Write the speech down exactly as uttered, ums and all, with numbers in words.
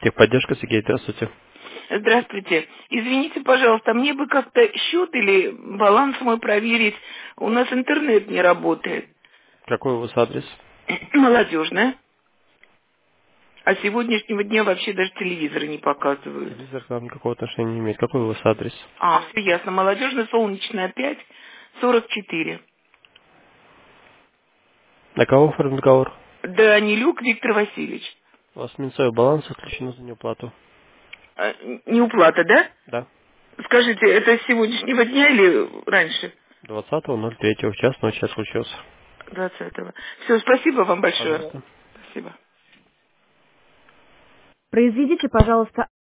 Техподдержка, Сергей, здравствуйте. Здравствуйте. Извините, пожалуйста, мне бы как-то счет или баланс мой проверить. У нас интернет не работает. Какой у вас адрес? Молодежная. А с сегодняшнего дня вообще даже телевизоры не показывают. Телевизор к вам никакого отношения не имеет. Какой у вас адрес? А, все ясно. Молодежная, Солнечная, пять, сорок четыре. На кого оформлен договор? Данилюк Виктор Васильевич. У вас минусовой баланс отключено за неуплату. А, неуплата, да? Да. Скажите, это с сегодняшнего дня или раньше? двадцатого ноль третьего в час ночи случился. двадцатого. Все, спасибо вам большое. Пожалуйста. Спасибо. Произведите, пожалуйста,